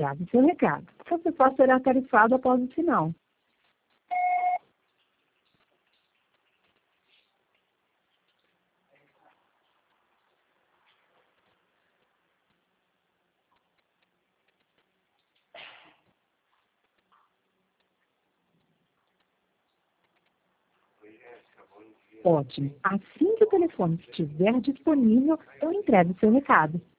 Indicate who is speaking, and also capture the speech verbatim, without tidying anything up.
Speaker 1: Grave seu recado. Você só será tarifado após o sinal. Ótimo. Assim que o telefone estiver disponível, eu entrego o seu recado.